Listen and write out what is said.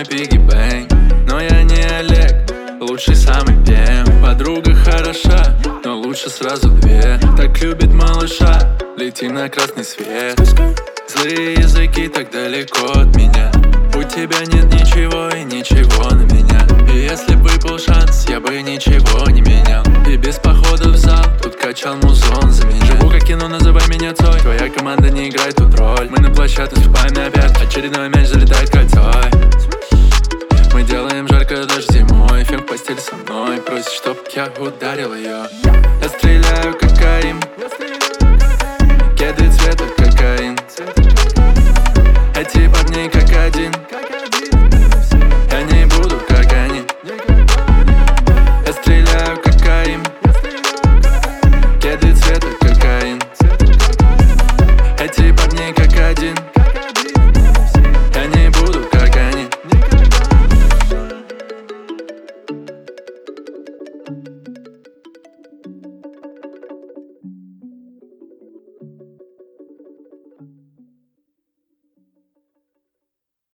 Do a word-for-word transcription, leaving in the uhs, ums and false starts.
мой пиги бэнг. Но я не Олег, лучший самый пем. Подруга хороша, но лучше сразу две. Так любит малыша, летим на красный свет. Злые языки так далеко от меня. У тебя нет ничего и ничего на меня. И если бы был шанс, я бы ничего не менял. И без похода в зал, тут качал музон за меня. Живу как кино, называй меня Цой. Твоя команда не играет тут роль. Мы на площадке вступаем на опять. Очередной мяч залетает кольцой. Мы делаем жарко даже зимой. Фем в постель со мной, просит, чтоб я ударил ее. Я стреляю